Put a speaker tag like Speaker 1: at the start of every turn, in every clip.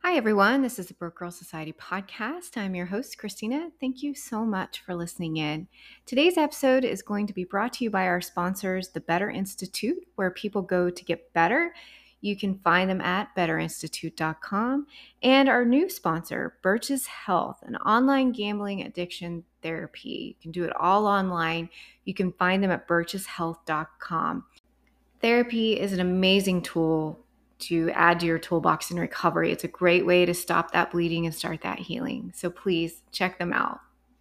Speaker 1: Hi, everyone. This is the Broke Girl Society podcast. I'm your host, Christina. Thank you so much for listening in. Today's episode is going to be brought to you by our sponsors, the Better Institute, where people go to get better. You can find them at betterinstitute.com. And our new sponsor, Birch's Health, an online gambling addiction therapy. You can do it all online. You can find them at bircheshealth.com. Therapy is an amazing tool to add to your toolbox in recovery. It's a great way to stop that bleeding and start that healing. So please check them out.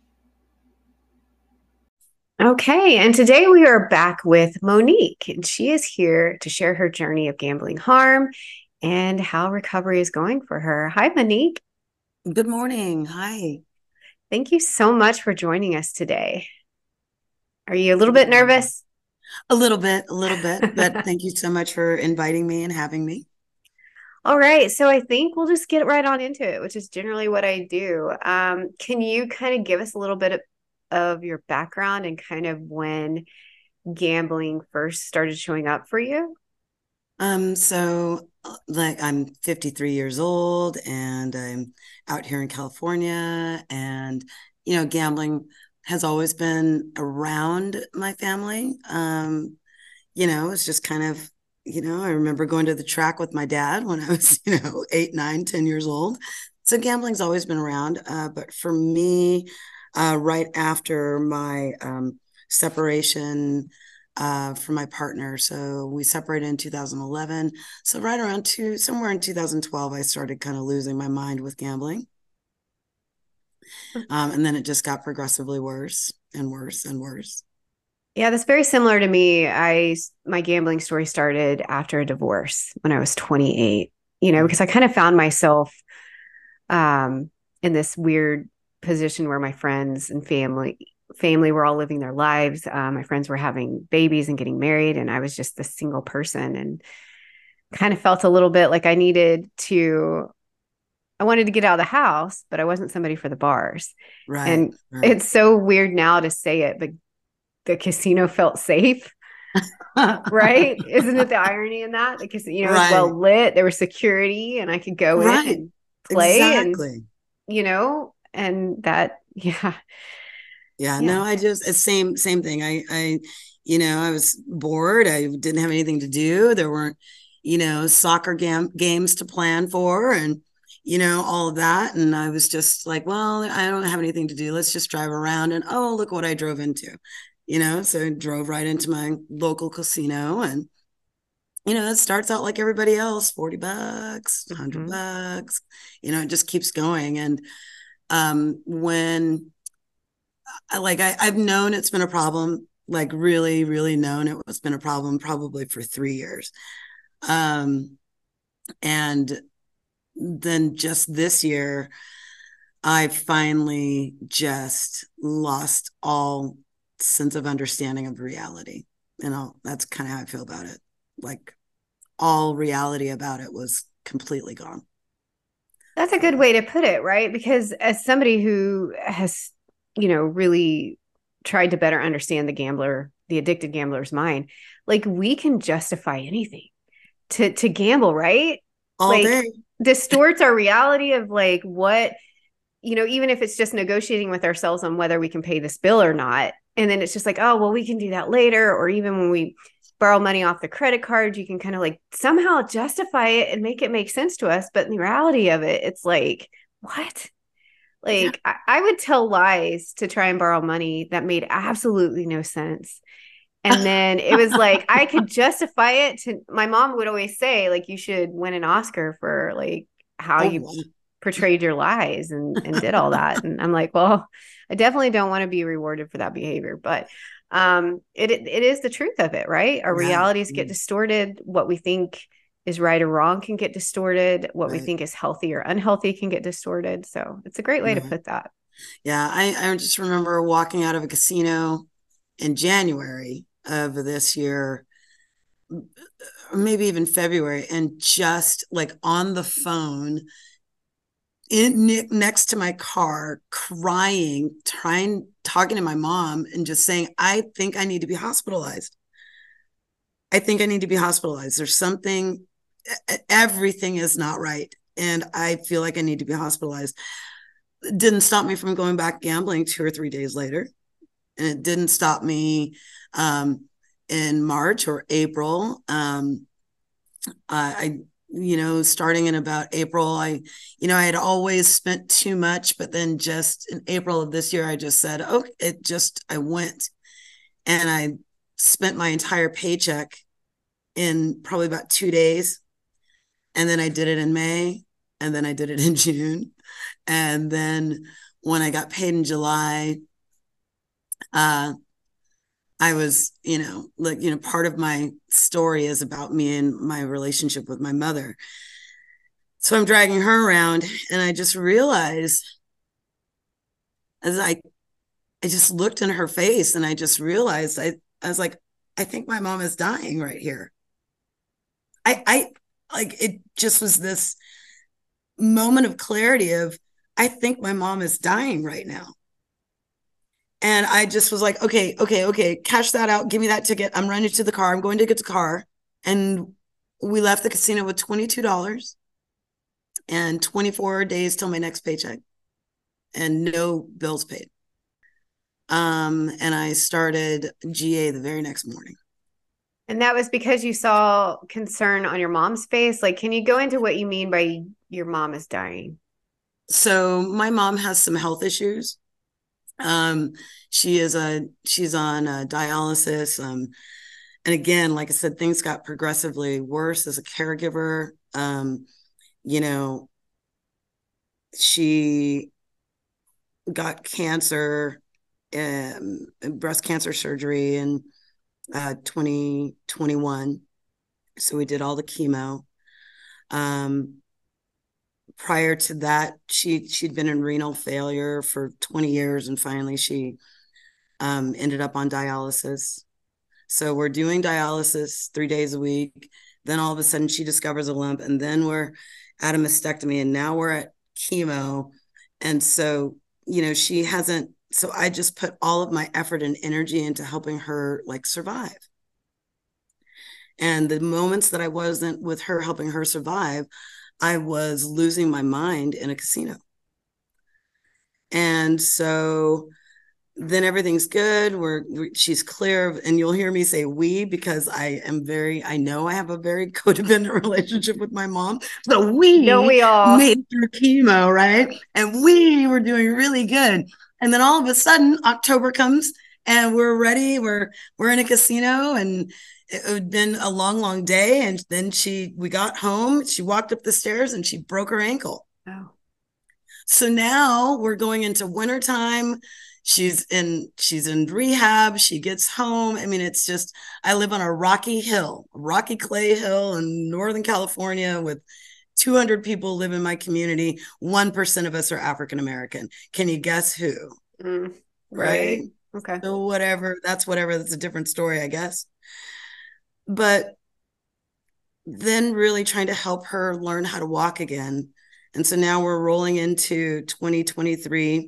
Speaker 1: Okay, and today we are back with Monique, and she is here to share her journey of gambling harm and how recovery is going for her. Hi, Monique.
Speaker 2: Good morning. Hi.
Speaker 1: Thank you so much for joining us today. Are you a little bit nervous?
Speaker 2: A little bit, but thank you so much for inviting me and having me.
Speaker 1: All right, so I think we'll just get right on into it, which is generally what I do. Can you kind of give us a little bit of your background and kind of when gambling first started showing up for you?
Speaker 2: Like I'm 53 years old and I'm out here in California and gambling has always been around my family. It's just kind of, I remember going to the track with my dad when I was, 8, 9, 10 years old. So gambling's always been around. But for me, right after my separation from my partner. So we separated in 2011. So right around somewhere in 2012, I started kind of losing my mind with gambling. And then it just got progressively worse and worse and worse.
Speaker 1: Yeah, that's very similar to me. My gambling story started after a divorce when I was 28, because I kind of found myself in this weird position where my friends and family were all living their lives. My friends were having babies and getting married, and I was just this single person and kind of felt a little bit like I wanted to get out of the house, but I wasn't somebody for the bars.
Speaker 2: Right,
Speaker 1: And
Speaker 2: right.
Speaker 1: it's so weird now to say it, but the casino felt safe, right? Isn't it the irony in that? The casino was
Speaker 2: Right,
Speaker 1: well lit, there was security, and I could go in
Speaker 2: right.
Speaker 1: and play
Speaker 2: Exactly.
Speaker 1: and that, yeah,
Speaker 2: Yeah,
Speaker 1: yeah.
Speaker 2: no, it's same thing. I was bored. I didn't have anything to do. There weren't, soccer games to plan for and, all of that. And I was just like, well, I don't have anything to do. Let's just drive around and oh, look what I drove into, so I drove right into my local casino and, it starts out like everybody else, $40,
Speaker 1: Mhm.
Speaker 2: $100, it just keeps going. And when I've known it's been a problem, like really, really known it's been a problem probably for 3 years. Um, and then just this year, I finally just lost all sense of understanding of reality. That's kind of how I feel about it. Like all reality about it was completely gone.
Speaker 1: That's a good
Speaker 2: So
Speaker 1: way to put it, right? Because as somebody who has, really tried to better understand the addicted gambler's mind, like we can justify anything to gamble, right?
Speaker 2: all
Speaker 1: Like
Speaker 2: day.
Speaker 1: distorts our reality of like what, even if it's just negotiating with ourselves on whether we can pay this bill or not. And then it's just like, oh, well, we can do that later. Or even when we borrow money off the credit card, you can kind of like somehow justify it and make it make sense to us. But in the reality of it, it's like, what?
Speaker 2: Yeah.
Speaker 1: Like I would tell lies to try and borrow money that made absolutely no sense. And then it was like I could justify it to my mom would always say, like, you should win an Oscar for like how
Speaker 2: Oh,
Speaker 1: you portrayed your lies and did all that. And I'm like, well, I definitely don't want to be rewarded for that behavior. But it is the truth of it, right? Our
Speaker 2: yeah.
Speaker 1: realities get distorted. What we think is right or wrong can get distorted. What we
Speaker 2: Right.
Speaker 1: think is healthy or unhealthy can get distorted. So it's a great way to
Speaker 2: Right.
Speaker 1: put that.
Speaker 2: Yeah, I just remember walking out of a casino in January of this year, or maybe even February, and just like on the phone next to my car, crying, talking to my mom, and just saying, I think I need to be hospitalized. I think I need to be hospitalized. There's something, everything is not right. and I feel like I need to be hospitalized. It didn't stop me from going back gambling 2 or 3 days later. And it didn't stop me in March or April. I starting in about April, I had always spent too much, but then just in April of this year, I just said, okay, I went and I spent my entire paycheck in probably about 2 days. And then I did it in May, and then I did it in June. And then when I got paid in July, uh, I was, part of my story is about me and my relationship with my mother. So I'm dragging her around, and I just realized as I just looked in her face, and I just realized I was like, I think my mom is dying right here. I like it just was this moment of clarity of I think my mom is dying right now. And I just was like, okay, cash that out. Give me that ticket. I'm running to the car. I'm going to get the car. And we left the casino with $22 and 24 days till my next paycheck and no bills paid. And I started GA the very next morning.
Speaker 1: And that was because you saw concern on your mom's face. Like, can you go into what you mean by your mom is dying?
Speaker 2: So my mom has some health issues. Um, she's on dialysis. And again, like I said, things got progressively worse as a caregiver. You know, she got cancer, breast cancer surgery in 2021. So we did all the chemo. Prior to that, she'd been in renal failure for 20 years, and finally she ended up on dialysis. So we're doing dialysis 3 days a week. Then all of a sudden she discovers a lump, and then we're at a mastectomy, and now we're at chemo. And so, she hasn't, so I just put all of my effort and energy into helping her like survive. And the moments that I wasn't with her, helping her survive, I was losing my mind in a casino. And so then everything's good. She's clear, and you'll hear me say we because I know I have a very codependent relationship with my mom. So we
Speaker 1: Don't we all?
Speaker 2: made through chemo, right? And we were doing really good. And then all of a sudden, October comes, and we're ready. We're in a casino, and it had been a long, long day. And then we got home. She walked up the stairs, and she broke her ankle.
Speaker 1: Oh.
Speaker 2: So now we're going into wintertime. She's in rehab. She gets home. I mean, it's just, I live on a rocky clay hill in Northern California with 200 people live in my community. 1% of us are African American. Can you guess who?
Speaker 1: Right. Okay.
Speaker 2: So that's a different story, I guess. But then really trying to help her learn how to walk again. And so now we're rolling into 2023.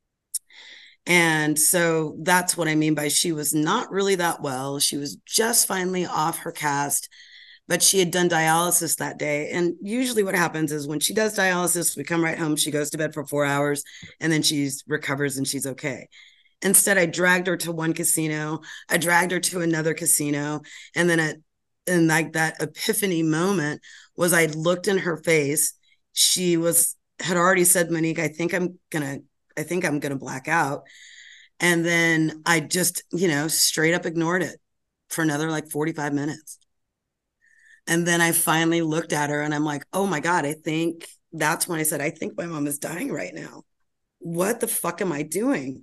Speaker 2: And so that's what I mean by she was not really that well. She was just finally off her cast, but she had done dialysis that day. And usually what happens is when she does dialysis, we come right home, she goes to bed for 4 hours, and then she recovers and she's okay. Instead, I dragged her to one casino. I dragged her to another casino. And then like that epiphany moment was I looked in her face. She had already said, Monique, I think I'm gonna black out. And then I just, straight up ignored it for another like 45 minutes. And then I finally looked at her and I'm like, oh my God, that's when I said, I think my mom is dying right now. What the fuck am I doing?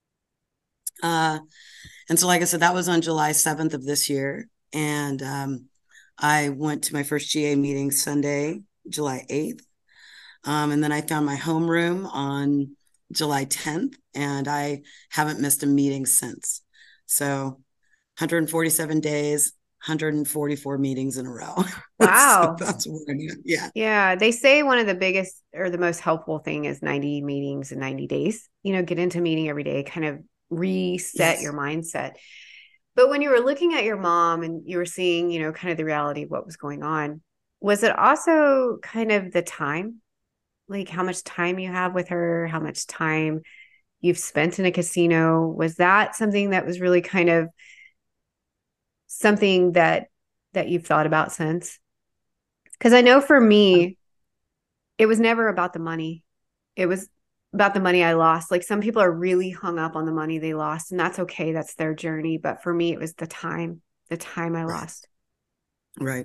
Speaker 2: And so, like I said, that was on July 7th of this year. And I went to my first GA meeting Sunday, July 8th. And then I found my homeroom on July 10th, and I haven't missed a meeting since. So 147 days, 144 meetings in a row.
Speaker 1: Wow.
Speaker 2: So that's what I mean. Yeah.
Speaker 1: Yeah. They say one of the biggest or the most helpful thing is 90 meetings in 90 days. Get into a meeting every day, kind of reset your mindset. But when you were looking at your mom and you were seeing, kind of the reality of what was going on, Was it also kind of the time? Like how much time you have with her, how much time you've spent in a casino? Was that something that was really kind of something that you've thought about since? Because I know for me, it was never about the money. It was about the money I lost. Like some people are really hung up on the money they lost, and that's okay. That's their journey. But for me, it was the time I
Speaker 2: Right.
Speaker 1: lost.
Speaker 2: Right.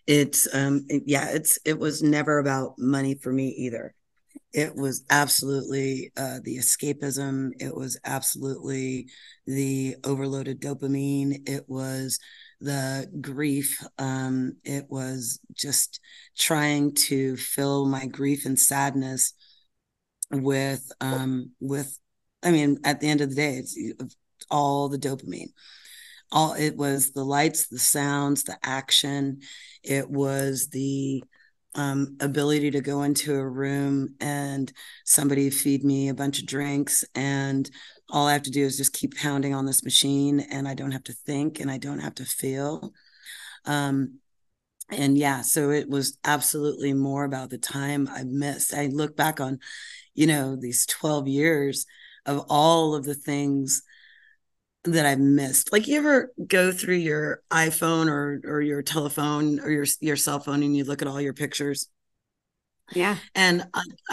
Speaker 2: It was never about money for me either. It was absolutely the escapism. It was absolutely the overloaded dopamine. It was the grief. It was just trying to fill my grief and sadness with, I mean, at the end of the day, it's all the dopamine. All it was the lights, the sounds, the action. It was the ability to go into a room and somebody feed me a bunch of drinks, and all I have to do is just keep pounding on this machine, and I don't have to think and I don't have to feel. Um, and yeah, so it was absolutely more about the time I missed. I look back on, these 12 years of all of the things that I've missed. Like, you ever go through your iPhone or your telephone or your cell phone and you look at all your pictures?
Speaker 1: Yeah.
Speaker 2: And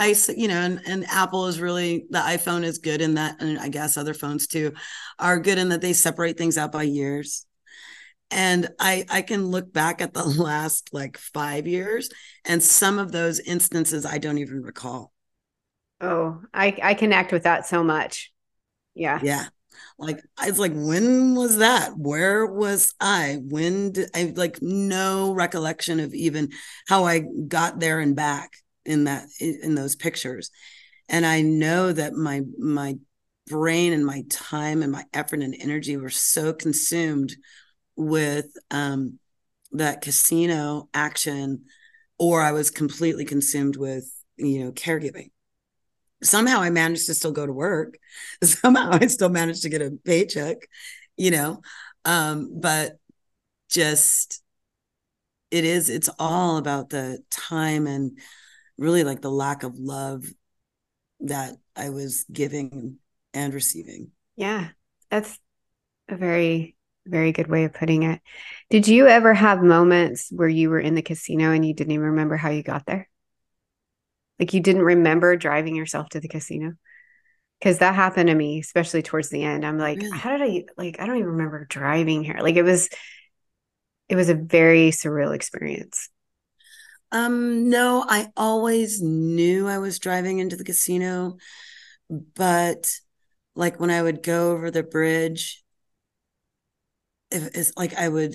Speaker 2: and Apple is really, the iPhone is good in that, and I guess other phones too are good in that they separate things out by years. And I can look back at the last like 5 years, and some of those instances I don't even recall.
Speaker 1: Oh, I connect with that so much. Yeah.
Speaker 2: Yeah. Like, I was like, when was that? Where was I? When did I, like, no recollection of even how I got there and back in those pictures. And I know that my brain and my time and my effort and energy were so consumed with that casino action, or I was completely consumed with, caregiving. Somehow I managed to still go to work. Somehow I still managed to get a paycheck, you know. But just it's all about the time and really like the lack of love that I was giving and receiving.
Speaker 1: Yeah. That's a very, very good way of putting it. Did you ever have moments where you were in the casino and you didn't even remember how you got there? Like you didn't remember driving yourself to the casino? Because that happened to me, especially towards the end. I'm like,
Speaker 2: Really?
Speaker 1: how did I don't even remember driving here. Like it was a very surreal experience.
Speaker 2: No, I always knew I was driving into the casino, but like when I would go over the bridge, it's like I would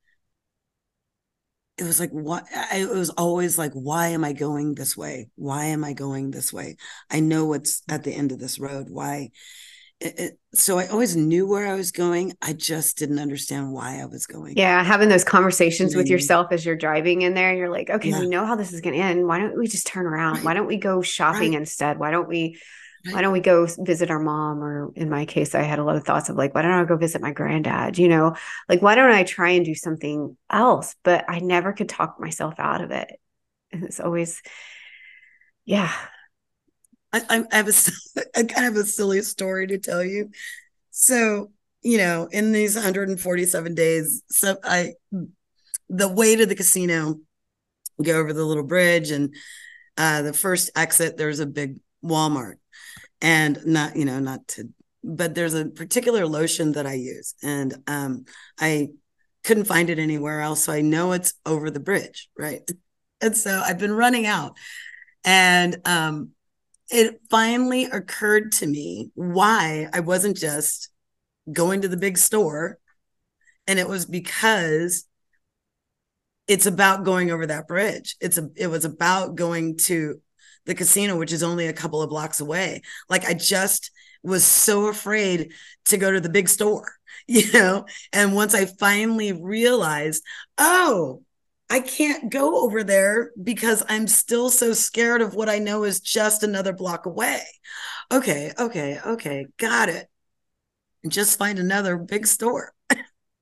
Speaker 2: it was like, what? It was always like, why am I going this way? Why am I going this way? I know what's at the end of this road. Why? So I always knew where I was going. I just didn't understand why I was going.
Speaker 1: Yeah, having those
Speaker 2: You
Speaker 1: conversations
Speaker 2: know what
Speaker 1: with
Speaker 2: I mean?
Speaker 1: yourself as you're driving in there, you're like, okay,
Speaker 2: Yeah.
Speaker 1: we know how this is going to end. Why don't we just turn around? Why
Speaker 2: Right.
Speaker 1: don't we go shopping
Speaker 2: Right.
Speaker 1: instead? Why
Speaker 2: Right.
Speaker 1: don't we go visit our mom? Or in my case, I had a lot of thoughts of like, why don't I go visit my granddad? Like, why don't I try and do something else? But I never could talk myself out of it. And it's always, yeah,
Speaker 2: I have I kind of a silly story to tell you. So, in these 147 days, the way to the casino, go over the little bridge, and the first exit, there's a big Walmart, and not to, but there's a particular lotion that I use, and I couldn't find it anywhere else, so I know it's over the bridge, right? And so I've been running out, and it finally occurred to me why I wasn't just going to the big store, and it was because it's about going over that bridge. It was about going to the casino, which is only a couple of blocks away. Like, I just was so afraid to go to the big store, you know? And once I finally realized, oh, I can't go over there because I'm still so scared of what I know is just another block away. Okay, okay, okay, got it. Just find another big store.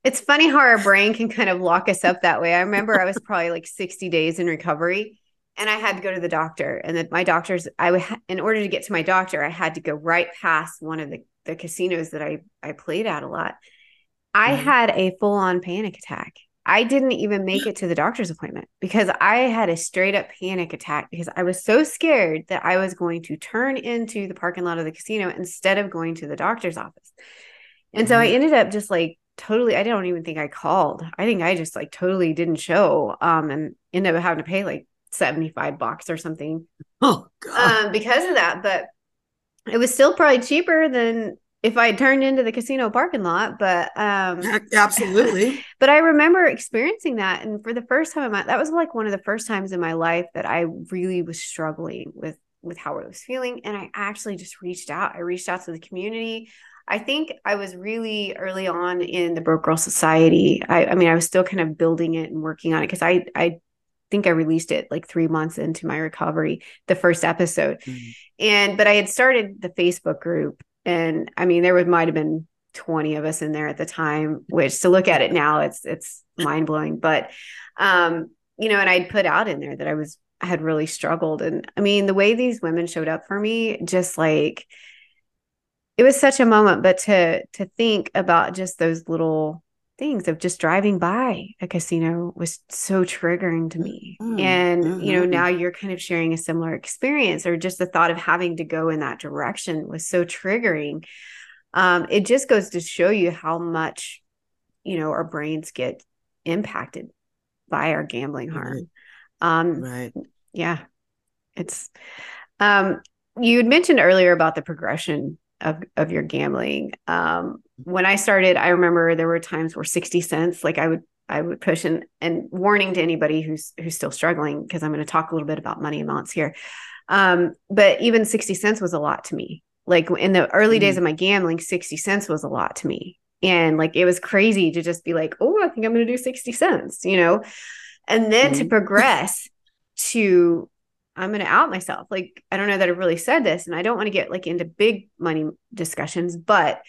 Speaker 1: It's funny how our brain can kind of lock us up that way. I remember I was probably like 60 days in recovery and I had to go to the doctor. And then my doctor's, in order to get to my doctor, I had to go right past one of the casinos that I played at a lot. I
Speaker 2: Right.
Speaker 1: had a full on panic attack. I didn't even make it to the doctor's appointment because I had a straight up panic attack because I was so scared that I was going to turn into the parking lot of the casino instead of going to the doctor's office. And so I
Speaker 2: Right.
Speaker 1: ended up just like totally, I don't even think I called. I think I just like totally didn't show and ended up having to pay like $75 or something
Speaker 2: Oh God.
Speaker 1: because of that. But it was still probably cheaper than if I had turned into the casino parking lot.
Speaker 2: Absolutely.
Speaker 1: But I remember experiencing that. And for the first time in my, that was like one of the first times in my life that I really was struggling with how I was feeling. And I actually just reached out. I reached out to the community. I think I was really early on in the Broke Girl Society. I mean, I was still kind of building it and working on it because I think I released it like 3 months into my recovery, the first episode.
Speaker 2: Mm.
Speaker 1: But I had started the Facebook group, and I mean, might have been 20 of us in there at the time, which to look at it now, it's mind blowing. But and I'd put out in there that I had really struggled, and I mean, the way these women showed up for me, just like it was such a moment. But to think about just those little things of just driving by a casino was so triggering to me.
Speaker 2: Mm.
Speaker 1: And, now
Speaker 2: Mm-hmm.
Speaker 1: you're kind of sharing a similar experience, or just the thought of having to go in that direction was so triggering. It just goes to show you how much, our brains get impacted by our gambling
Speaker 2: Right.
Speaker 1: harm. Um,
Speaker 2: Right.
Speaker 1: yeah, it's, um, you had mentioned earlier about the progression of your gambling. When I started, I remember there were times where 60 cents, like I would push, and warning to anybody who's still struggling, because I'm going to talk a little bit about money amounts here. But even 60 cents was a lot to me. Like in the early days
Speaker 2: Mm.
Speaker 1: of my gambling, 60 cents was a lot to me. And like it was crazy to just be like, oh, I think I'm going to do 60 cents, and then to
Speaker 2: Mm.
Speaker 1: progress to I'm going to out myself. Like, I don't know that I really said this, and I don't want to get like into big money discussions, but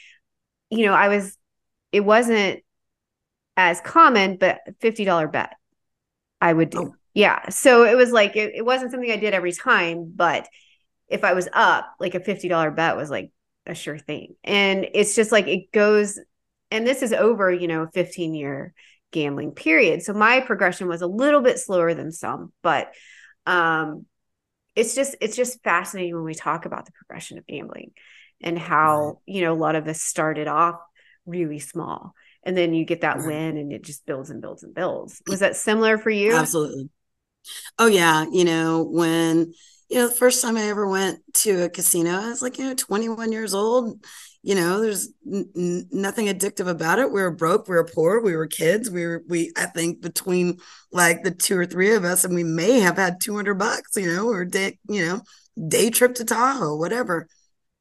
Speaker 1: it wasn't as common, but $50 bet I would do.
Speaker 2: Oh,
Speaker 1: Yeah. So it was like, it wasn't something I did every time, but if I was up, like a $50 bet was like a sure thing. And it's just like it goes, and this is over, a 15-year gambling period. So my progression was a little bit slower than some, but um it's just fascinating when we talk about the progression of gambling and
Speaker 2: right.
Speaker 1: how, a lot of us started off really small, and then you get that
Speaker 2: Right.
Speaker 1: win and it just builds and builds and builds. Was that similar for you?
Speaker 2: Absolutely. Oh yeah, when the first time I ever went to a casino, I was like, 21 years old. There's nothing addictive about it. We were broke, we were poor, we were kids. We I think between like the two or three of us, and we may have had $200. Or day trip to Tahoe, whatever.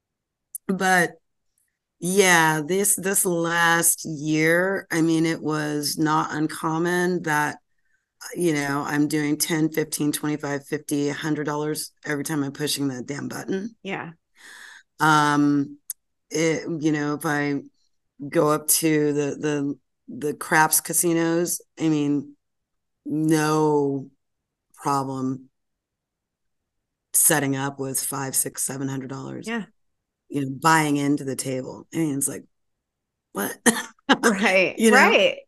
Speaker 2: But yeah, this last year, I mean, it was not uncommon that I'm doing 10, 15, 25, 50, $100 every time I'm pushing that damn button.
Speaker 1: Yeah.
Speaker 2: Um, if I go up to the craps casinos, I mean, no problem setting up with five, six, $700,
Speaker 1: Yeah.
Speaker 2: buying into the table. I mean, it's like, what?
Speaker 1: Right.
Speaker 2: you know,
Speaker 1: Right.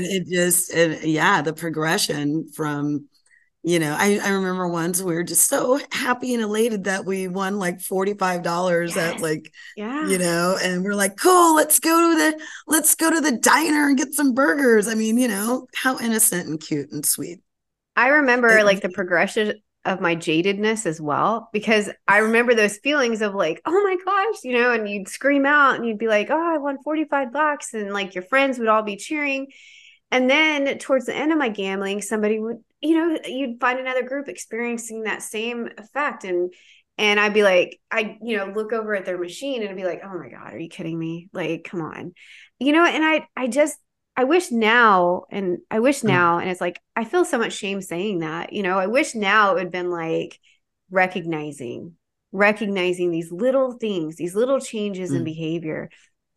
Speaker 2: yeah, the progression from I remember once we were just so happy and elated that we won like $45 at
Speaker 1: Yes.
Speaker 2: like,
Speaker 1: Yeah.
Speaker 2: and we're like, cool, let's go to the diner and get some burgers. I mean, how innocent and cute and sweet.
Speaker 1: I remember
Speaker 2: It,
Speaker 1: like the progression of my jadedness as well, because I remember those feelings of like, oh my gosh, and you'd scream out and you'd be like, oh, I won $45, and like your friends would all be cheering. And then towards the end of my gambling, somebody would, you'd find another group experiencing that same effect. And I'd be like, look over at their machine and I'd be like, oh my God, are you kidding me? Like, come on. And I wish now, and it's like, I feel so much shame saying that, I wish now it would have been like recognizing these little things, these little changes in behavior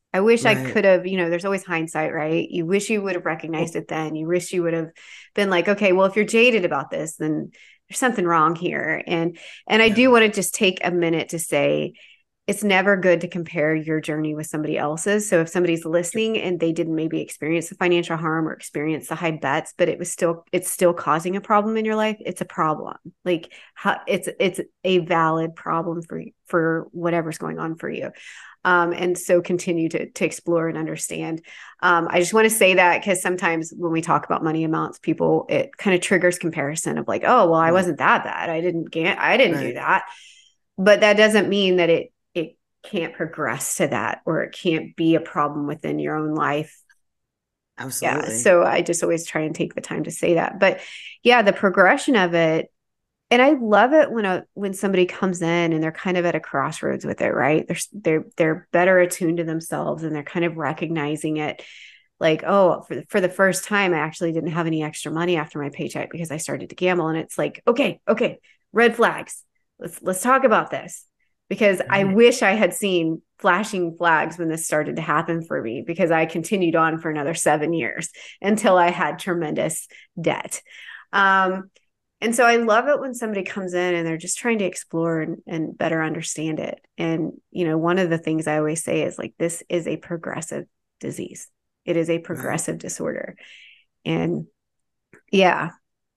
Speaker 1: I wish I
Speaker 2: Right.
Speaker 1: could have, there's always hindsight, right? You wish you would have recognized it then. You wish you would have been like, okay, well, if you're jaded about this, then there's something wrong here. And I
Speaker 2: Yeah.
Speaker 1: do want to just take a minute to say it's never good to compare your journey with somebody else's. So if somebody's listening and they didn't maybe experience the financial harm or experience the high bets, but it's still causing a problem in your life, it's a problem. Like it's a valid problem for whatever's going on for you. And so continue to explore and understand. I just want to say that because sometimes when we talk about money amounts, people, it kind of triggers comparison of like, oh, well, I
Speaker 2: Right.
Speaker 1: wasn't that bad. I didn't do
Speaker 2: Right.
Speaker 1: that. But that doesn't mean that it can't progress to that, or it can't be a problem within your own life. Yeah.
Speaker 2: Absolutely.
Speaker 1: So I just always try and take the time to say that. But yeah, the progression of it, and I love it when somebody comes in and they're kind of at a crossroads with it, right? They're better attuned to themselves and they're kind of recognizing it, like, oh, for the first time I actually didn't have any extra money after my paycheck because I started to gamble. And it's like, okay, red flags. Let's talk about this, because I
Speaker 2: Right.
Speaker 1: wish I had seen flashing flags when this started to happen for me, because I continued on for another 7 years until I had tremendous debt. Um, and so I love it when somebody comes in and they're just trying to explore and better understand it. And, one of the things I always say is like, this is a progressive disease. It is a
Speaker 2: Right.
Speaker 1: progressive disorder. And yeah.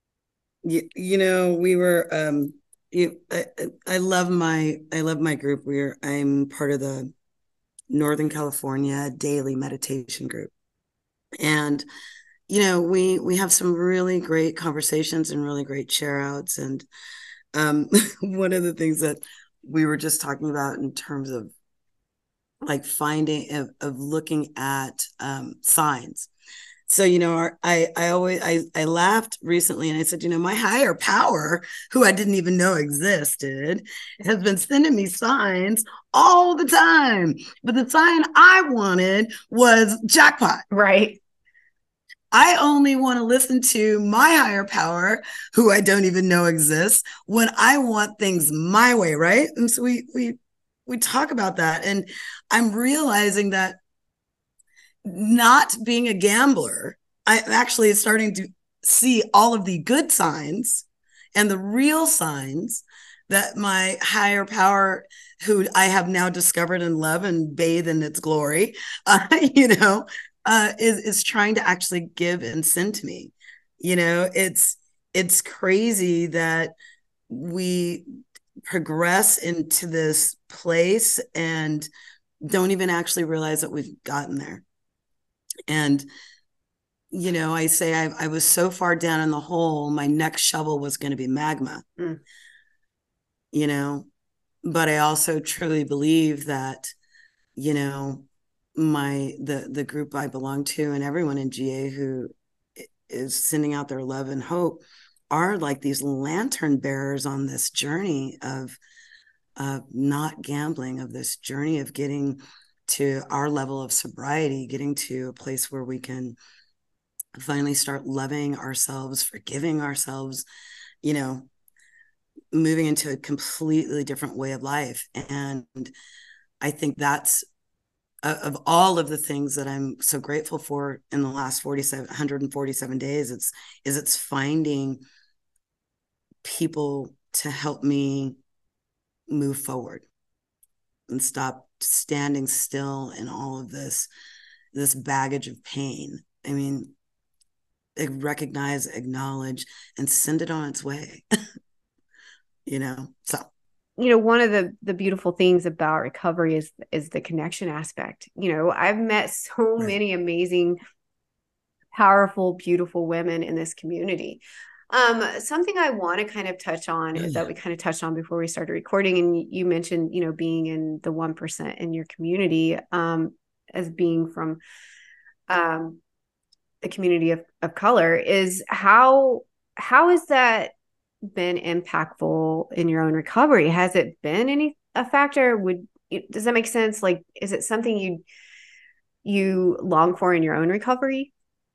Speaker 2: We were I love my group. I'm part of the Northern California daily meditation group. And we have some really great conversations and really great share outs. And one of the things that we were just talking about in terms of like finding of looking at signs. So, I laughed recently and I said, my higher power, who I didn't even know existed, has been sending me signs all the time. But the sign I wanted was jackpot.
Speaker 1: Right.
Speaker 2: I only want to listen to my higher power, who I don't even know exists, when I want things my way, right? And so we talk about that, and I'm realizing that not being a gambler, I'm actually starting to see all of the good signs and the real signs that my higher power, who I have now discovered and love and bathe in its glory, is trying to actually give and send to me. It's crazy that we progress into this place and don't even actually realize that we've gotten there. And I say I was so far down in the hole, my next shovel was going to be magma.
Speaker 1: Mm.
Speaker 2: you know but I also truly believe that you know the group I belong to and everyone in GA who is sending out their love and hope are like these lantern bearers on this journey of not gambling, of this journey of getting to our level of sobriety, getting to a place where we can finally start loving ourselves, forgiving ourselves, you know, moving into a completely different way of life. And I think that's of all of the things that I'm so grateful for in the last 147 days, it's finding people to help me move forward and stop standing still in all of this baggage of pain. I mean, recognize, acknowledge, and send it on its way. So
Speaker 1: One of the beautiful things about recovery is the connection aspect. I've met so
Speaker 2: right.
Speaker 1: many amazing, powerful, beautiful women in this community. Something I want to kind of touch on
Speaker 2: Oh
Speaker 1: is that
Speaker 2: yeah.
Speaker 1: we kind of touched on before we started recording, and you mentioned, being in the 1% in your community, as being from um, the community of color, is how has that been impactful in your own recovery? Has it been a factor? Does that make sense? Like, is it something you long for in your own recovery?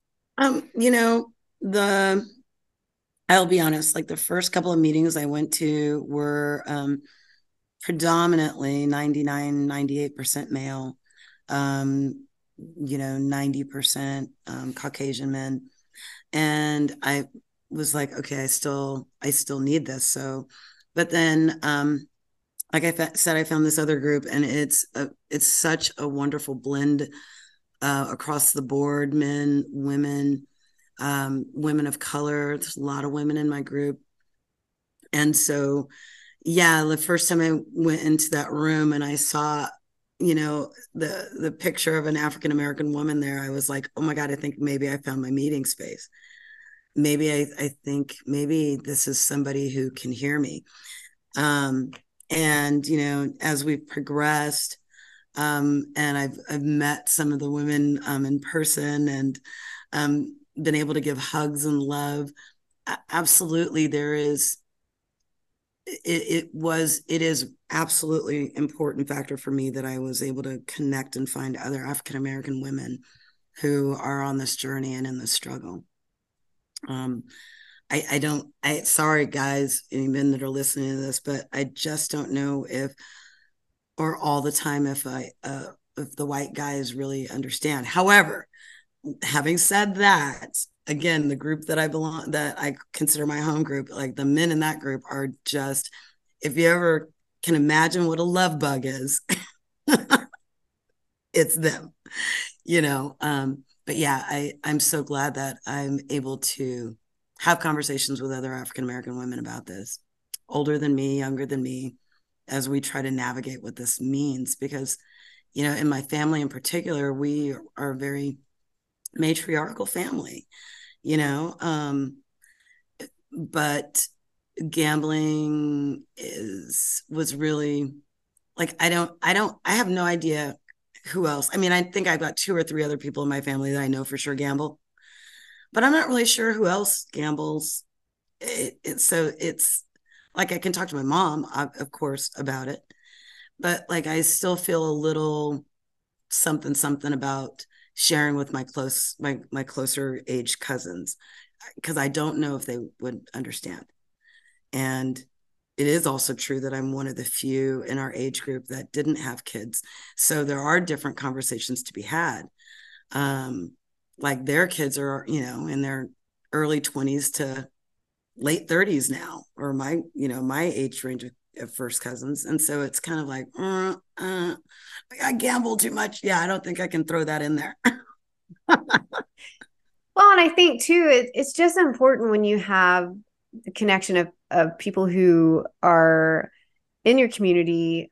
Speaker 2: The I'll be honest, like the first couple of meetings I went to were predominantly 99, 98% male. 90% Caucasian men. And I was like, okay, I still need this. So, but then, like said, I found this other group, and it's such a wonderful blend across the board, men, women, women of color. There's a lot of women in my group. And so, yeah, the first time I went into that room and I saw, the picture of an African American woman there, I was like, oh my God, I think maybe I found my meeting space. Maybe I think maybe this is somebody who can hear me. And as we've progressed, and I've met some of the women in person, and been able to give hugs and love. Absolutely, it is absolutely important factor for me that I was able to connect and find other African American women who are on this journey and in this struggle. I don't, sorry guys, any men that are listening to this, but I just don't know or all the time if the white guys really understand. However, having said that, again, the group that I consider my home group, like the men in that group are just, if you ever can imagine what a love bug is, it's them, but yeah, I'm so glad that I'm able to have conversations with other African American women about this, older than me, younger than me, as we try to navigate what this means. Because, in my family in particular, we are a very matriarchal family, but gambling was really like, I have no idea who else. I mean, I think I've got 2 or 3 other people in my family that I know for sure gamble, but I'm not really sure who else gambles. So it's like, I can talk to my mom, of course, about it, but like, I still feel a little something about sharing with my closer age cousins, because I don't know if they would understand. And it is also true that I'm one of the few in our age group that didn't have kids. So there are different conversations to be had. Like, their kids are, in their early 20s to late 30s now, or my age range of first cousins. And so it's kind of like, I gamble too much. Yeah, I don't think I can throw that in there.
Speaker 1: Well, and I think too, it's just important when you have the connection of people who are in your community,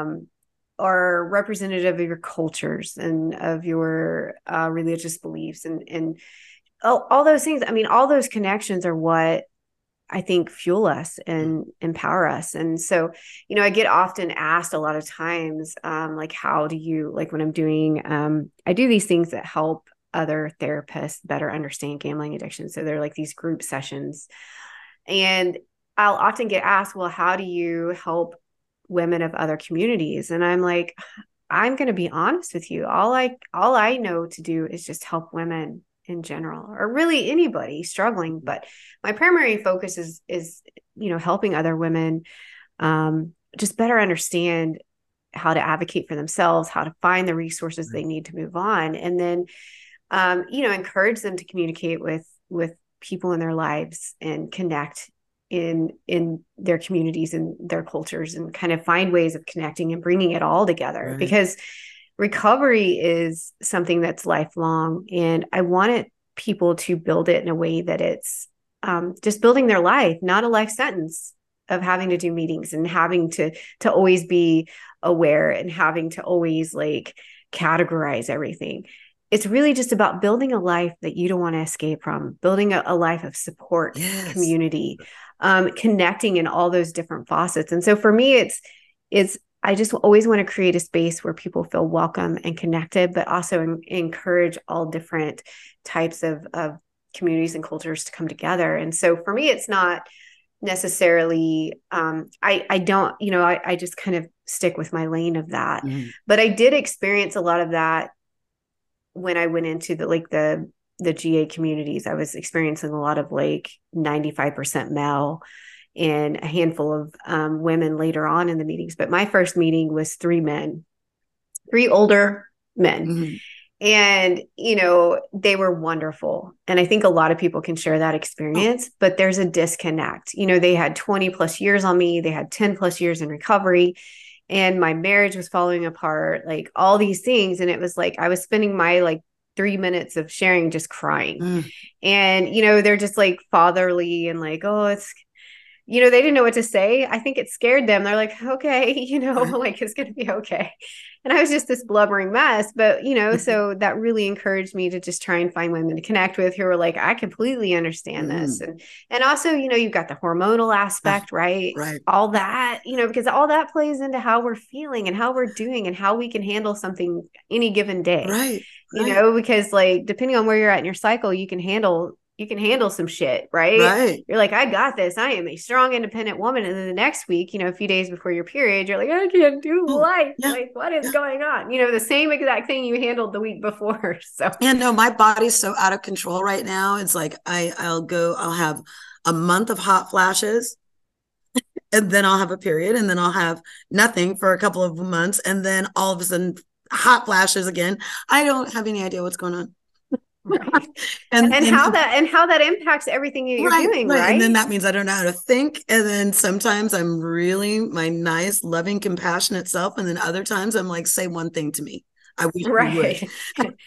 Speaker 1: are representative of your cultures and of your religious beliefs, and all those things. I mean, all those connections are what I think fuel us and empower us. And so, I get often asked a lot of times, like, how do you, like, when I'm doing, I do these things that help other therapists better understand gambling addiction. So they're like these group sessions. And I'll often get asked, well, how do you help women of other communities? And I'm like, I'm going to be honest with you. All I know to do is just help women in general, or really anybody struggling. But my primary focus is helping other women just better understand how to advocate for themselves, how to find the resources they need to move on, and then encourage them to communicate with people in their lives and connect in their communities and their cultures, and kind of find ways of connecting and bringing it all together. Right. Because recovery is something that's lifelong, and I wanted people to build it in a way that it's just building their life, not a life sentence of having to do meetings and having to always be aware and having to always like categorize everything. It's really just about building a life that you don't want to escape from, building a life of support, yes, community, connecting in all those different facets. And so for me, it's I just always want to create a space where people feel welcome and connected, but also encourage all different types of communities and cultures to come together. And so for me, it's not necessarily, I don't, I just kind of stick with my lane of that. Mm-hmm. But I did experience a lot of that when I went into the GA communities. I was experiencing a lot of like 95% male and a handful of women later on in the meetings. But my first meeting was 3 men, 3 older men.
Speaker 2: Mhm.
Speaker 1: And, they were wonderful. And I think a lot of people can share that
Speaker 2: Oh.
Speaker 1: experience, but there's a disconnect. They had 20 plus years on me, they had 10 plus years in recovery, and my marriage was falling apart, like all these things. And it was like I was spending my like 3 minutes of sharing just crying.
Speaker 2: Mm.
Speaker 1: And, they're just like fatherly and like, oh, they didn't know what to say. I think it scared them. They're like, okay,
Speaker 2: Right.
Speaker 1: like it's going to be okay. And I was just this blubbering mess. But, so that really encouraged me to just try and find women to connect with who are like, I completely understand this.
Speaker 2: Mm.
Speaker 1: And also, you've got the hormonal
Speaker 2: Oh,
Speaker 1: aspect, right?
Speaker 2: right.
Speaker 1: All that, because all that plays into how we're feeling and how we're doing and how we can handle something any given day.
Speaker 2: Right. Right.
Speaker 1: Because like depending on where you're at in your cycle, you can handle some shit, right?
Speaker 2: Right.
Speaker 1: You're like, I got this. I am a strong, independent woman. And then the next week, a few days before your period, you're like, I can't do
Speaker 2: Oh,
Speaker 1: life.
Speaker 2: yeah.
Speaker 1: Like, what is
Speaker 2: Yeah.
Speaker 1: going on? The same exact thing you handled the week before. So,
Speaker 2: Yeah, no, my body's so out of control right now. It's like I'll have a month of hot flashes, and then I'll have a period, and then I'll have nothing for a couple of months, and then all of a sudden hot flashes again. I don't have any idea what's going on.
Speaker 1: right.
Speaker 2: and
Speaker 1: And
Speaker 2: and
Speaker 1: how that impacts everything that you're
Speaker 2: right,
Speaker 1: doing,
Speaker 2: right. And then
Speaker 1: right?
Speaker 2: that means I don't know how to think. And then sometimes I'm really my nice, loving, compassionate self. And then other times I'm like, say one thing to me. I wish you would.
Speaker 1: Right.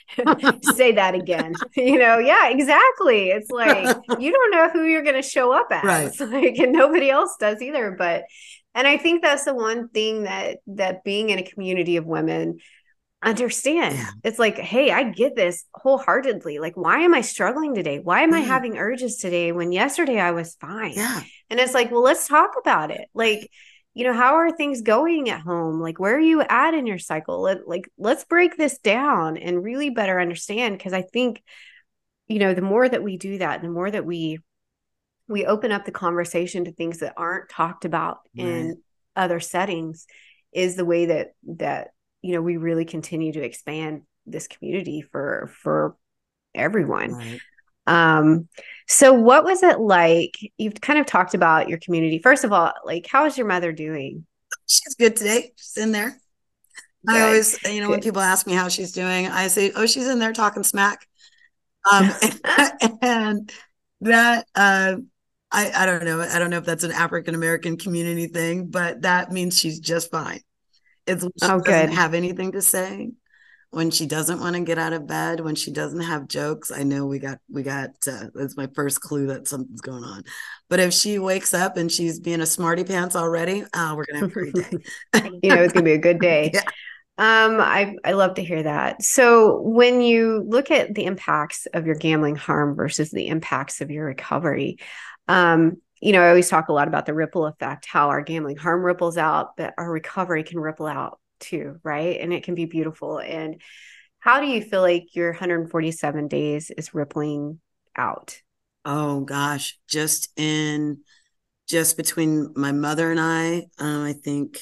Speaker 1: Say that again. Yeah, exactly. It's like you don't know who you're going to show up
Speaker 2: Right.
Speaker 1: as, like, and nobody else does either. And I think that's the one thing that being in a community of women understand.
Speaker 2: Yeah.
Speaker 1: It's like, hey, I get this wholeheartedly. Like, why am I struggling today? Why am I
Speaker 2: Yeah.
Speaker 1: having urges today when yesterday I was fine?
Speaker 2: Yeah.
Speaker 1: And it's like, well, let's talk about it. Like, how are things going at home? Like, where are you at in your cycle? Let's break this down and really better understand. Because I think, the more that we do that, the more that we open up the conversation to things that aren't talked about
Speaker 2: Right.
Speaker 1: in other settings, is the way that we really continue to expand this community for everyone.
Speaker 2: Right.
Speaker 1: um so what was it like? You've kind of talked about your community. First of all, like, how is your mother doing?
Speaker 2: She's good today. She's in there. I
Speaker 1: Good.
Speaker 2: always, when
Speaker 1: Good.
Speaker 2: people ask me how she's doing, I say, "Oh, she's in there talking smack." Um, and that I don't know. I don't know if that's an African American community thing, but that means she's just fine. It's when she
Speaker 1: Oh,
Speaker 2: doesn't
Speaker 1: good.
Speaker 2: have anything to say, when she doesn't want to get out of bed, when she doesn't have jokes. I know we got that's my first clue that something's going on. But if she wakes up and she's being a smarty pants already, we're gonna have a great day.
Speaker 1: It's gonna be a good day.
Speaker 2: Yeah.
Speaker 1: I love to hear that. So when you look at the impacts of your gambling harm versus the impacts of your recovery, I always talk a lot about the ripple effect, how our gambling harm ripples out, but our recovery can ripple out too, right? And it can be beautiful. And how do you feel like your 147 days is rippling out?
Speaker 2: Oh gosh, just between my mother and I think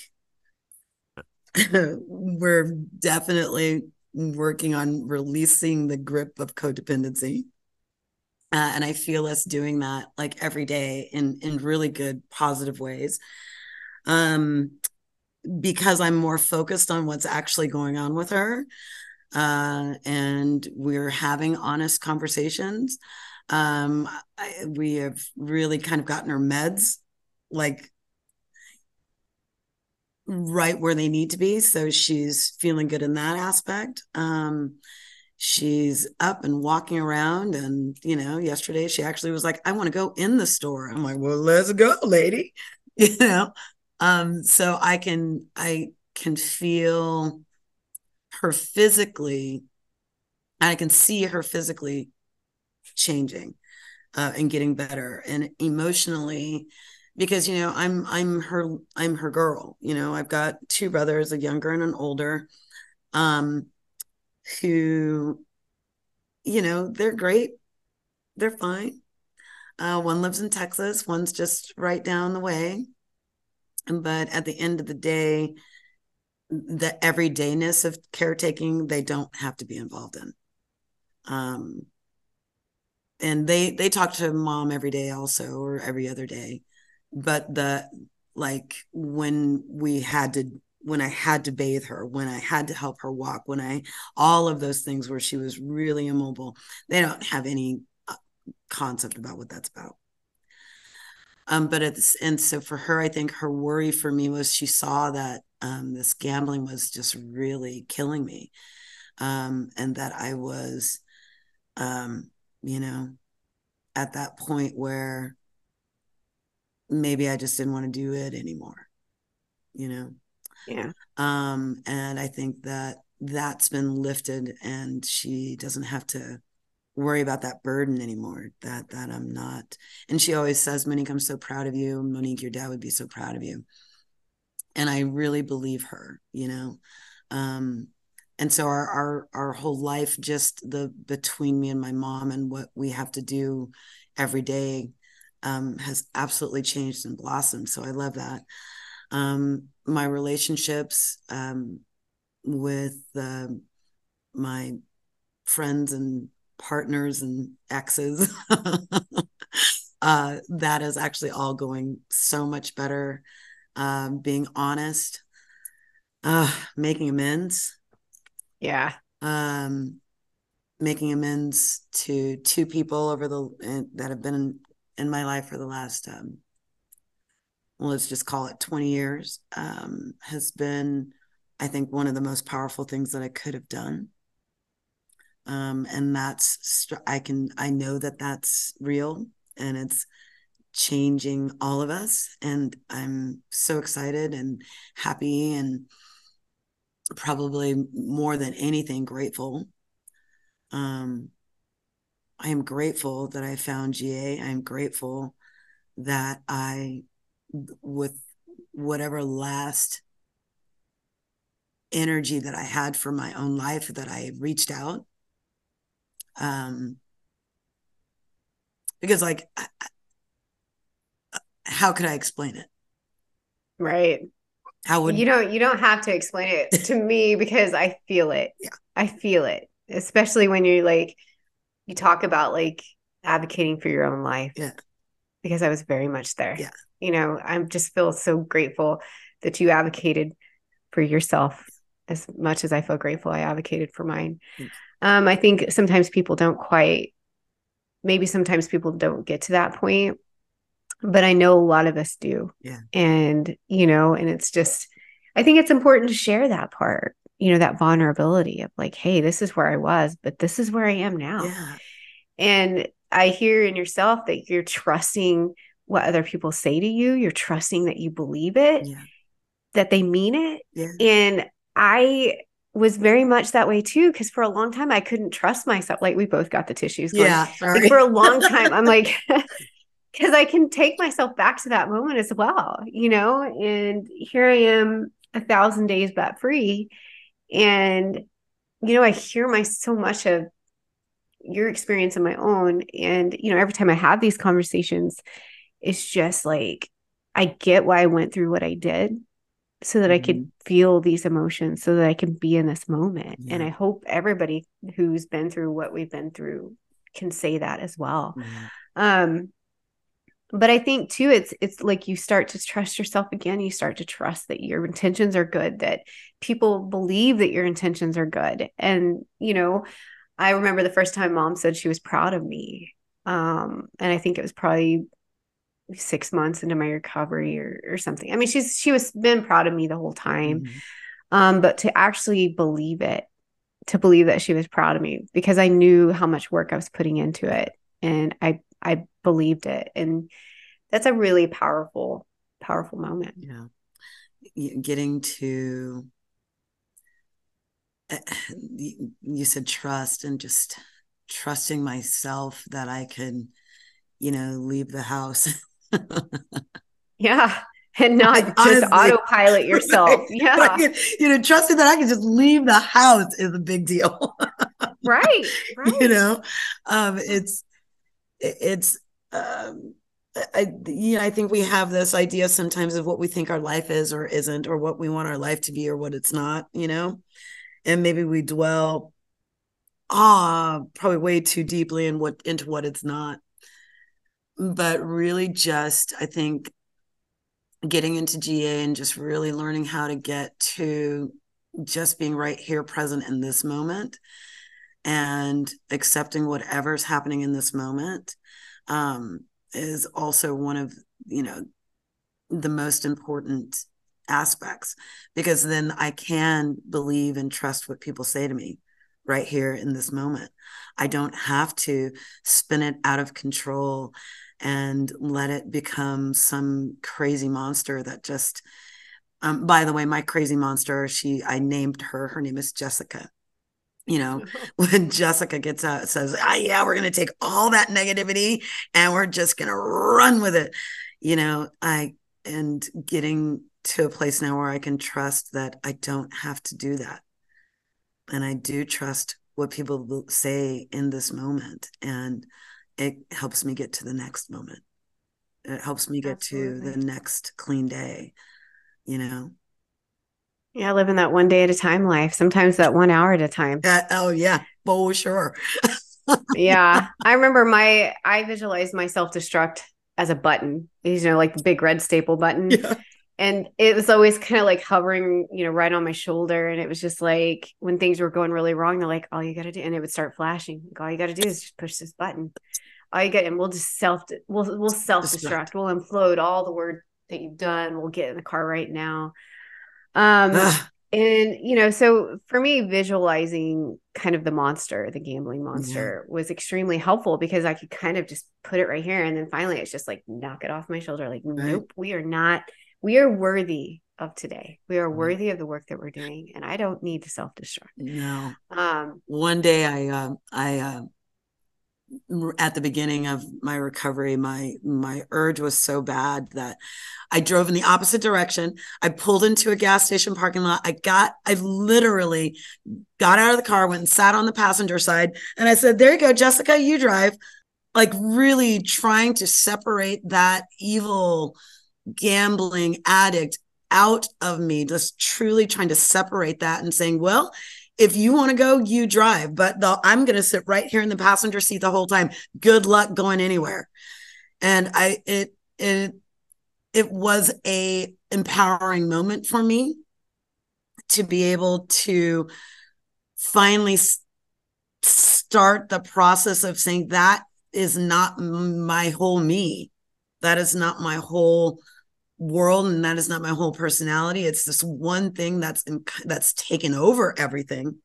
Speaker 2: we're definitely working on releasing the grip of codependency. And I feel us doing that like every day in really good, positive ways. Um, because I'm more focused on what's actually going on with her. And we're having honest conversations. We have really kind of gotten her meds like right where they need to be. So she's feeling good in that aspect. She's up and walking around. And, yesterday she actually was like, I want to go in the store. I'm like, well, let's go, lady. You know, so I can feel her physically, and I can see her physically changing and getting better, and emotionally, because I'm her girl. I've got two brothers, a younger and an older, um, who they're great, they're fine. One lives in Texas, one's just right down the way. But at the end of the day, the everydayness of caretaking, they don't have to be involved in. Um, and they talk to mom every day also, or every other day. But the like when we had to when I had to bathe her, when I had to help her walk, all of those things where she was really immobile, they don't have any concept about what that's about. And so for her, I think her worry for me was she saw that this gambling was just really killing me, and that I was, you know, at that point where maybe I just didn't want to do it anymore, you know.
Speaker 1: Yeah.
Speaker 2: And I think that that's been lifted, and she doesn't have to worry about that burden anymore, that I'm not. And she always says, Monique, I'm so proud of you. Monique, your dad would be so proud of you. And I really believe her, you know. And so our whole life, just the between me and my mom and what we have to do every day, has absolutely changed and blossomed. So I love that. My relationships with my friends and partners and exes, that is actually all going so much better. Being honest, making amends.
Speaker 1: Yeah.
Speaker 2: Making amends to two people that have been in my life for the last, well, let's just call it 20 years, has been, I think, one of the most powerful things that I could have done. And I know that that's real, and it's changing all of us. And I'm so excited and happy, and probably more than anything, grateful. I am grateful that I found GA. I'm grateful that with whatever last energy that I had for my own life, that I reached out. Because like, how could I explain it?
Speaker 1: Right.
Speaker 2: How would
Speaker 1: you don't have to explain it to me because I feel it.
Speaker 2: Yeah.
Speaker 1: I feel it, especially when you talk about like advocating for your own life.
Speaker 2: Yeah.
Speaker 1: Because I was very much there.
Speaker 2: Yeah.
Speaker 1: I just feel so grateful that you advocated for yourself as much as I feel grateful I advocated for mine. I think sometimes people don't get to that point, but I know a lot of us do.
Speaker 2: Yeah.
Speaker 1: And it's just, I think it's important to share that part, that vulnerability of like, hey, this is where I was, but this is where I am now.
Speaker 2: Yeah.
Speaker 1: And I hear in yourself that you're trusting what other people say to you. You're trusting that you believe it,
Speaker 2: Yeah.
Speaker 1: that they mean it.
Speaker 2: Yeah.
Speaker 1: And I was very much that way too, because for a long time I couldn't trust myself. Like we both got the tissues going.
Speaker 2: Yeah. Sorry.
Speaker 1: Like for a long time, I'm like, because I can take myself back to that moment as well, and here I am 1,000 days bat free. And, I hear so much of your experience and my own. And, every time I have these conversations, it's just like, I get why I went through what I did so that I could feel these emotions, so that I can be in this moment. Yeah. And I hope everybody who's been through what we've been through can say that as well. Yeah. But I think too, it's like you start to trust yourself again. You start to trust that your intentions are good, that people believe that your intentions are good. And, I remember the first time Mom said she was proud of me. And I think it was probably 6 months into my recovery or something. I mean, she was been proud of me the whole time. But to actually believe it, to believe that she was proud of me, because I knew how much work I was putting into it, and I believed it. And that's a really powerful moment.
Speaker 2: Yeah. Getting to, you said trust, and just trusting myself that I could, leave the house.
Speaker 1: Yeah. And not just autopilot yourself. Right. Yeah.
Speaker 2: Like, trusting that I can just leave the house is a big deal.
Speaker 1: Right.
Speaker 2: I think we have this idea sometimes of what we think our life is or isn't, or what we want our life to be or what it's not, and maybe we dwell probably way too deeply into what it's not. But really, just I think getting into GA and just really learning how to get to just being right here, present in this moment, and accepting whatever's happening in this moment, is also one of, the most important aspects, because then I can believe and trust what people say to me right here in this moment. I don't have to spin it out of control and let it become some crazy monster that just, by the way, my crazy monster, I named her name is Jessica. When Jessica gets out, says, yeah, we're going to take all that negativity and we're just going to run with it. And getting to a place now where I can trust that I don't have to do that. And I do trust what people will say in this moment. And it helps me get to the next moment. It helps me get to the next clean day,
Speaker 1: Yeah, living that one day at a time life, sometimes that 1 hour at a time.
Speaker 2: Oh, yeah, for sure.
Speaker 1: Yeah. I remember I visualized my self-destruct as a button, like the big red staple button.
Speaker 2: Yeah.
Speaker 1: And it was always kind of like hovering, right on my shoulder. And it was just like when things were going really wrong, they're like, all you got to do, and it would start flashing. Like, all you got to do is just push this button. All you got, and we'll just we'll self-destruct. We'll implode all the work that you've done. We'll get in the car right now. And, so for me, visualizing kind of the gambling monster was extremely helpful, because I could kind of just put it right here. And then finally, it's just like, knock it off my shoulder. Like, nope, we are worthy of today. We are worthy of the work that we're doing. And I don't need to self-destruct.
Speaker 2: No. One day I at the beginning of my recovery, my urge was so bad that I drove in the opposite direction. I pulled into a gas station parking lot. I literally got out of the car, went and sat on the passenger side, and I said, there you go, Jessica, you drive. Like, really trying to separate that evil gambling addict out of me, just truly trying to separate that and saying, well, if you want to go, you drive, but I'm going to sit right here in the passenger seat the whole time. Good luck going anywhere. And it was a empowering moment for me to be able to finally start the process of saying, that is not my whole me. That is not my whole world, and that is not my whole personality. It's this one thing that's taken over everything,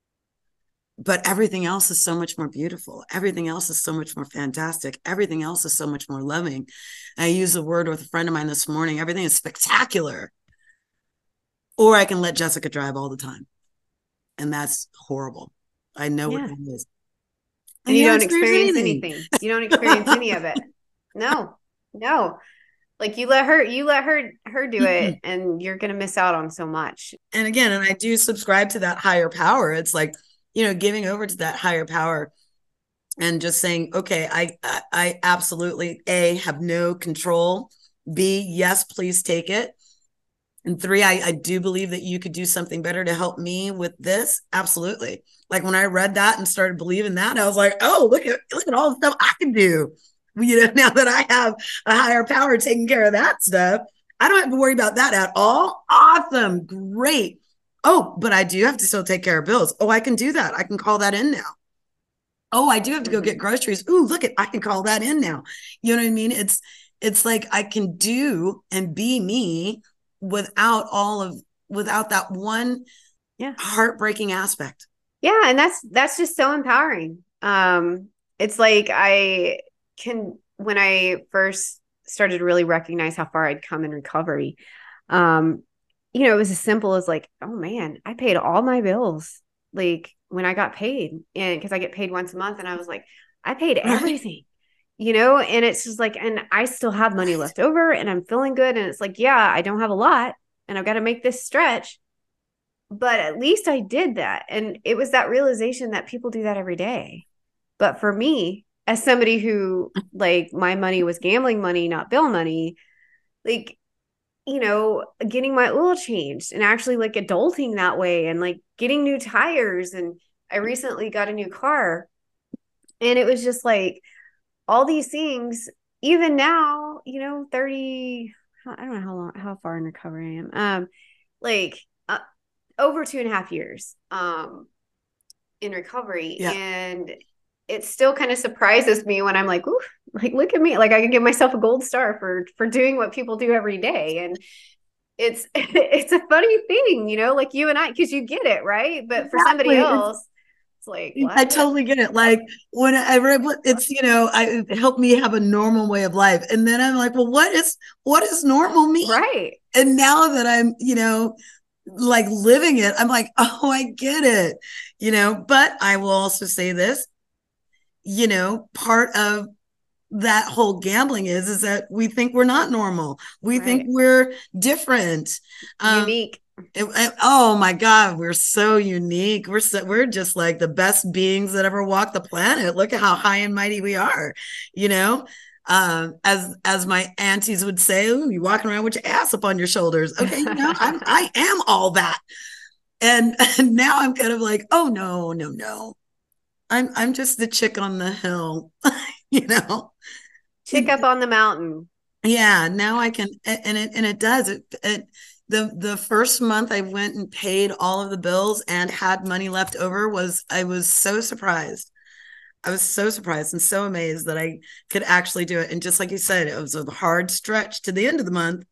Speaker 2: but everything else is so much more beautiful. Everything else is so much more fantastic. Everything else is so much more loving. I used the word with a friend of mine this morning, everything is spectacular. Or I can let Jessica drive all the time, and that's horrible. I know what that is.
Speaker 1: And you don't experience anything. You don't experience any of it. No. Like, you let her do it, and you're going to miss out on so much.
Speaker 2: And again, and I do subscribe to that higher power. It's like, giving over to that higher power and just saying, okay, I absolutely, A, have no control. B, yes, please take it. And 3, I do believe that you could do something better to help me with this. Absolutely. Like, when I read that and started believing that, I was like, oh, look at all the stuff I can do. Now that I have a higher power taking care of that stuff, I don't have to worry about that at all. Awesome. Great. Oh, but I do have to still take care of bills. Oh, I can do that. I can call that in now. Oh, I do have to go get groceries. Ooh, look I can call that in now. You know what I mean? It's like I can do and be me without that one heartbreaking aspect.
Speaker 1: Yeah. And that's just so empowering. It's like when I first started to really recognize how far I'd come in recovery, it was as simple as like, oh man, I paid all my bills, like, when I got paid, and because I get paid once a month, and I was like, I paid everything, and it's just like, and I still have money left over, and I'm feeling good. And it's like, yeah, I don't have a lot, and I've got to make this stretch, but at least I did that. And it was that realization that people do that every day. But for me, as somebody who, like, my money was gambling money, not bill money, like, getting my oil changed and actually, like, adulting that way, and like getting new tires. And I recently got a new car, and it was just like all these things, even now, 30, I don't know how far in recovery I am. Like over 2.5 years in recovery.
Speaker 2: Yeah.
Speaker 1: And it still kind of surprises me when I'm like, ooh, like look at me. Like I can give myself a gold star for doing what people do every day. And it's a funny thing, like you and I, because you get it, right? But for somebody
Speaker 2: Exactly.
Speaker 1: else, it's like,
Speaker 2: I
Speaker 1: what?
Speaker 2: totally get it. Like when I read it's, it helped me have a normal way of life. And then I'm like, well, what is normal mean?
Speaker 1: Right.
Speaker 2: And now that I'm, like living it, I'm like, oh, I get it, but I will also say this, part of that whole gambling is that we think we're not normal. We think
Speaker 1: Right.
Speaker 2: we're different. Um,
Speaker 1: Unique.
Speaker 2: oh my God, we're so unique. We're just like the best beings that ever walked the planet. Look at how high and mighty we are, you know. As my aunties would say, "Ooh, you walking around with your ass up on your shoulders." Okay, I am all that, and now I'm kind of like, oh no, no, no. I'm just the chick on the hill, you know.
Speaker 1: Chick up on the mountain.
Speaker 2: Yeah, now I can, and it does it. The first month I went and paid all of the bills and had money left over I was so surprised. I was so surprised and so amazed that I could actually do it. And just like you said, it was a hard stretch to the end of the month,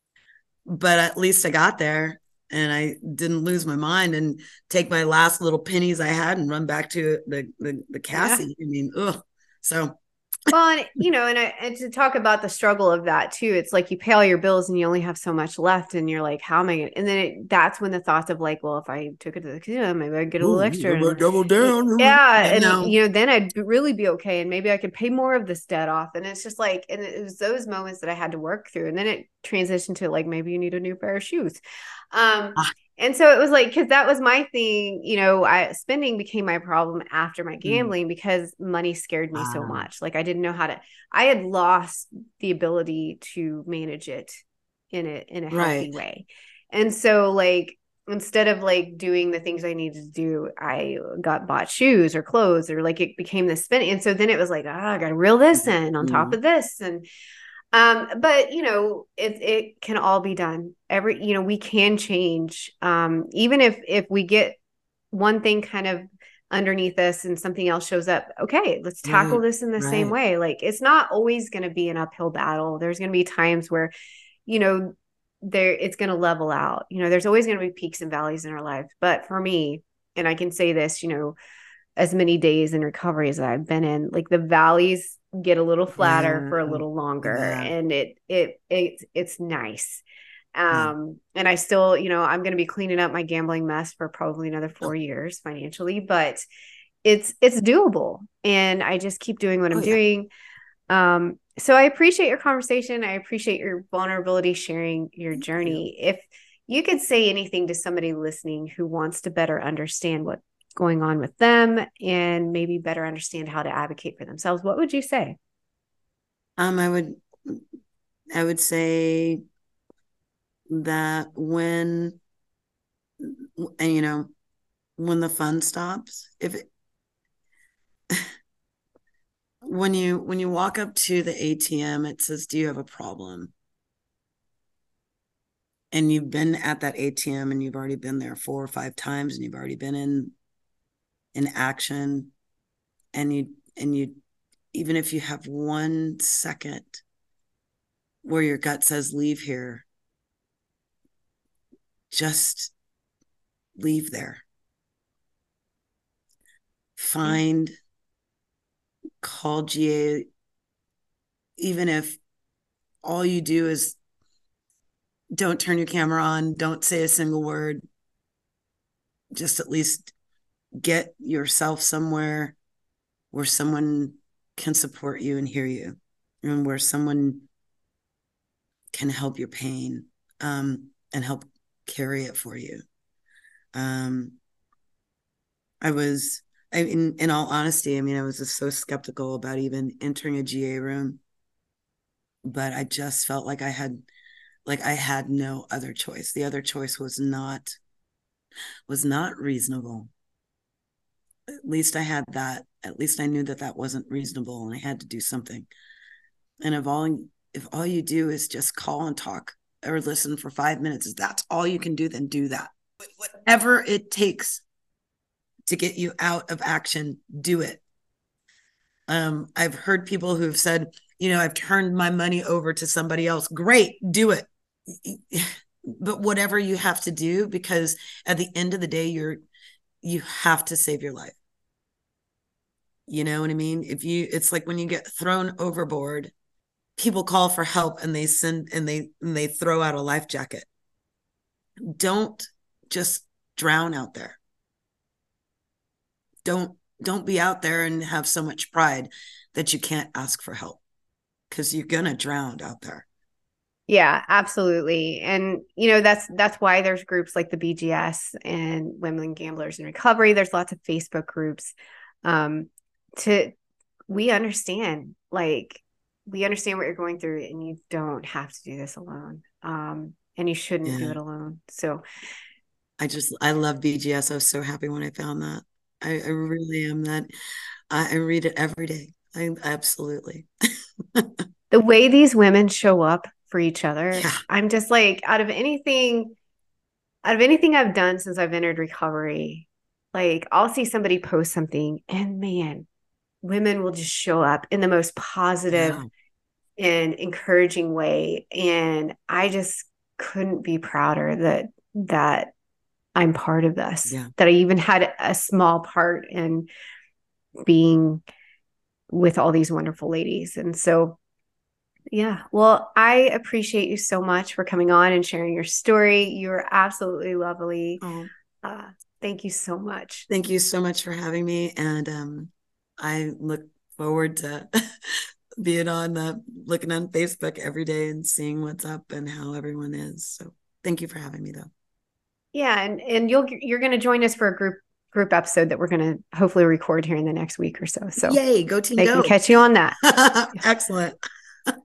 Speaker 2: but at least I got there and I didn't lose my mind and take my last little pennies I had and run back to the
Speaker 1: Yeah.
Speaker 2: Cassie. I mean, ugh. So
Speaker 1: Well, and and to talk about the struggle of that too, it's like you pay all your bills and you only have so much left, and you're like, how am I going? And then that's when the thoughts of like, well, if I took it to the casino, maybe I'd get a little extra, and
Speaker 2: double down.
Speaker 1: yeah,
Speaker 2: I
Speaker 1: and
Speaker 2: know.
Speaker 1: then I'd really be okay, and maybe I could pay more of this debt off. And it's just like, and it was those moments that I had to work through, and then it transitioned to like maybe you need a new pair of shoes. Um,
Speaker 2: Ah,
Speaker 1: and so it was like, because that was my thing, spending became my problem after my
Speaker 2: mm,
Speaker 1: gambling because money scared me so
Speaker 2: ah,
Speaker 1: much. Like I didn't know how to, I had lost the ability to manage it in a
Speaker 2: right.
Speaker 1: healthy way. And so like, instead of like doing the things I needed to do, I bought shoes or clothes, or like it became this spending. And so then it was like, I got to reel this in on top
Speaker 2: Mm,
Speaker 1: of this. And but it can all be done. We can change. Even if we get one thing kind of underneath us and something else shows up, okay, let's tackle
Speaker 2: right.
Speaker 1: this in the same
Speaker 2: Right.
Speaker 1: way. Like it's not always going to be an uphill battle. There's going to be times where, you know, it's going to level out. There's always going to be peaks and valleys in our lives. But for me, and I can say this, as many days in recovery as I've been in, like the valleys get a little flatter
Speaker 2: Yeah.
Speaker 1: for a little longer,
Speaker 2: Yeah.
Speaker 1: and it's nice.
Speaker 2: Yeah.
Speaker 1: And I still, I'm going to be cleaning up my gambling mess for probably another
Speaker 2: Oh,
Speaker 1: 4 years financially, but it's doable, and I just keep doing what
Speaker 2: oh
Speaker 1: I'm
Speaker 2: yeah.
Speaker 1: doing. So I appreciate your conversation. I appreciate your vulnerability, sharing your
Speaker 2: Thank you.
Speaker 1: journey. If you could say anything to somebody listening who wants to better understand what's going on with them and maybe better understand how to advocate for themselves, what would you say?
Speaker 2: Um, I would I would say that and when the fun stops, if it, when you walk up to the ATM, it says, "Do you have a problem?" And you've been at that ATM and you've already been there 4 or 5 times and you've already been in action, and you even if you have 1 second where your gut says leave here, just leave there.
Speaker 1: Yeah.
Speaker 2: Find, call GA, even if all you do is don't turn your camera on, don't say a single word, just at least get yourself somewhere where someone can support you and hear you, and where someone can help your pain, and help carry it for you. Um, in all honesty, I mean, I was just so skeptical about even entering a GA room, but I just felt like I had no other choice. The other choice was not reasonable. At least I had that. At least I knew that that wasn't reasonable, and I had to do something. And if all you do is just call and talk or listen for 5 minutes, if that's all you can do, then do that. Whatever it takes to get you out of action, do it. I've heard people who've said, I've turned my money over to somebody else. Great, do it. But whatever you have to do, because at the end of the day, you have to save your life. You know what I mean? It's like when you get thrown overboard, people call for help and they throw out a life jacket. Don't just drown out there. Don't be out there and have so much pride that you can't ask for help, because you're gonna drown out there.
Speaker 1: Yeah, absolutely. And that's why there's groups like the BGS and Women Gamblers in Recovery. There's lots of Facebook groups. To we understand, we understand what you're going through, and you don't have to do this alone. And you shouldn't do it alone. So
Speaker 2: I love BGS. I was so happy when I found that. I really am that. I read it every day. I absolutely.
Speaker 1: The way these women show up for each other,
Speaker 2: Yeah.
Speaker 1: I'm just like, out of anything I've done since I've entered recovery, like I'll see somebody post something and man, women will just show up in the most positive and encouraging way. And I just couldn't be prouder that I'm part of this, that I even had a small part in being with all these wonderful ladies. And so, yeah, well, I appreciate you so much for coming on and sharing your story. You're absolutely lovely. Thank you so much.
Speaker 2: Thank you so much for having me. And I look forward to looking on Facebook every day and seeing what's up and how everyone is. So thank you for having me, though.
Speaker 1: Yeah, and you're going to join us for a group episode that we're going to hopefully record here in the next week or so. So
Speaker 2: yay, go team,
Speaker 1: they
Speaker 2: go.
Speaker 1: can catch you on that.
Speaker 2: Excellent.